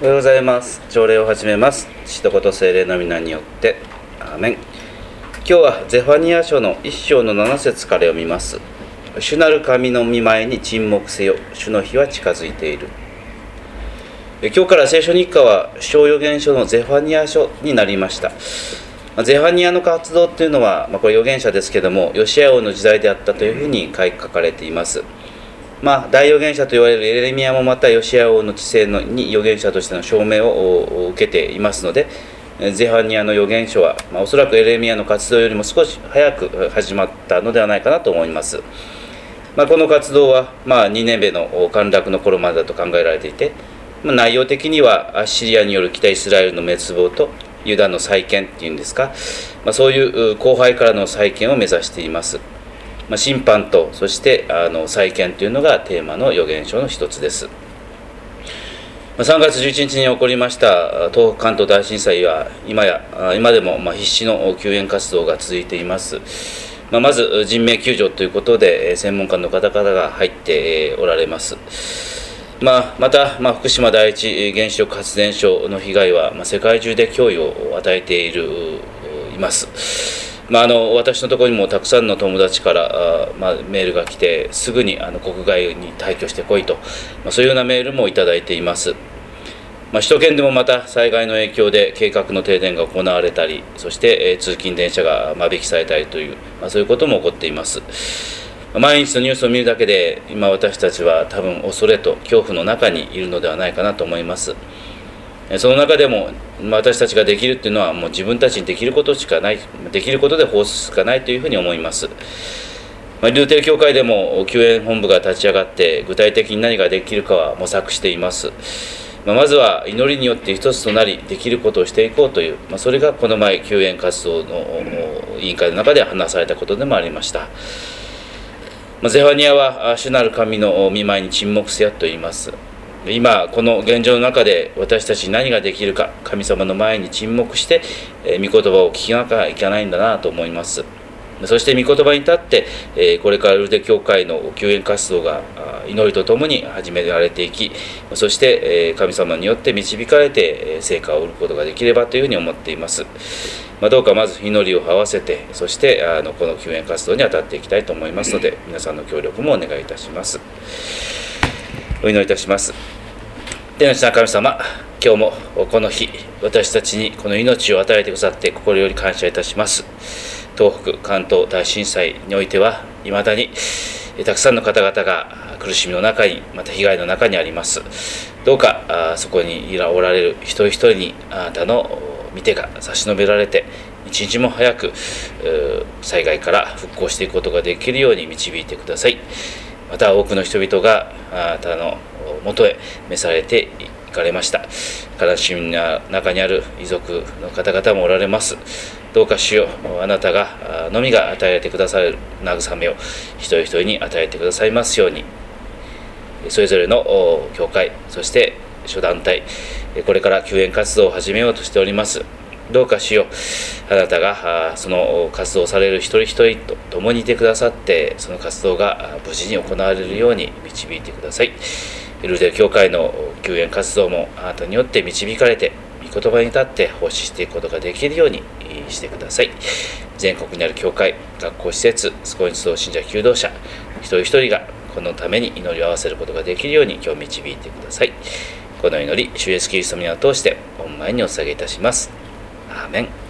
おはようございます。朝礼を始めます。父と子と聖霊の皆によってアーメン。今日はゼファニア書の1章の7節から読みます。主なる神の御前に沈黙せよ、主の日は近づいている。今日から聖書日課は小預言書のゼファニア書になりました。ゼファニアの活動というのは、これ預言者ですけども、ヨシア王の時代であったというふうに書かれています。大預言者と言われるエレミアもまたヨシア王の治世に預言者としての証明を受けていますので、ゼファニアの預言書は、おそらくエレミアの活動よりも少し早く始まったのではないかなと思います。この活動は、ニネベの陥落の頃までだと考えられていて、内容的にはアッシリアによる北イスラエルの滅亡とユダの再建っていうんですか、そういう荒廃からの再建を目指しています。審判とそして再建というのがテーマの預言書の一つです。3月11日に起こりました東北関東大震災は今でも必死の救援活動が続いています。まず人命救助ということで専門家の方々が入っておられます。また、福島第一原子力発電所の被害は世界中で脅威を与えています。私のところにもたくさんの友達からメールが来て、すぐに国外に退去してこいと、そういうようなメールもいただいています。首都圏でもまた災害の影響で計画の停電が行われたり、そして通勤電車が間引きされたりという、そういうことも起こっています。毎日のニュースを見るだけで今私たちは多分恐れと恐怖の中にいるのではないかなと思います。その中でも私たちができるっていうのはもう自分たちにできることしかない、できることで奉仕しかないというふうに思います。ルーテル教会でも救援本部が立ち上がって具体的に何ができるかは模索しています。まずは祈りによって一つとなりできることをしていこうという、それがこの前救援活動の委員会の中で話されたことでもありました。ゼファニアは主なる神の御前に沈黙せよと言います。今この現状の中で私たちに何ができるか、神様の前に沈黙して御言葉を聞きなきゃいけないんだなと思います。そして御言葉に立ってこれからルーテル教会の救援活動が祈りとともに始められていき、そして神様によって導かれて成果を得ることができればというふうに思っています。どうかまず祈りを合わせて、そしてこの救援活動に当たっていきたいと思いますので、皆さんの協力もお願いいたします。お祈りいたします。天の父なる神様、今日もこの日私たちにこの命を与えてくださって心より感謝いたします。東北関東大震災においてはいまだにたくさんの方々が苦しみの中に、また被害の中にあります。どうかそこにおられる一人一人にあなたの御手が差し伸べられて、一日も早く災害から復興していくことができるように導いてください。また多くの人々があなたのもとへ召されていかれました。悲しみの中にある遺族の方々もおられます。どうか主よ、あなたがのみが与えられてくださる慰めを一人一人に与えてくださいますように、それぞれの教会、そして諸団体、これから救援活動を始めようとしております。どうか主よ、あなたがその活動される一人一人と共にいてくださって、その活動が無事に行われるように導いてください。ルーテル教会の救援活動もあなたによって導かれて、御言葉に立って奉仕していくことができるようにしてください。全国にある教会、学校施設、そこに集う信者求道者一人一人がこのために祈りを合わせることができるように今日導いてください。この祈り、主イエスキリストの皆を通して御前にお捧げいたします。アーメン。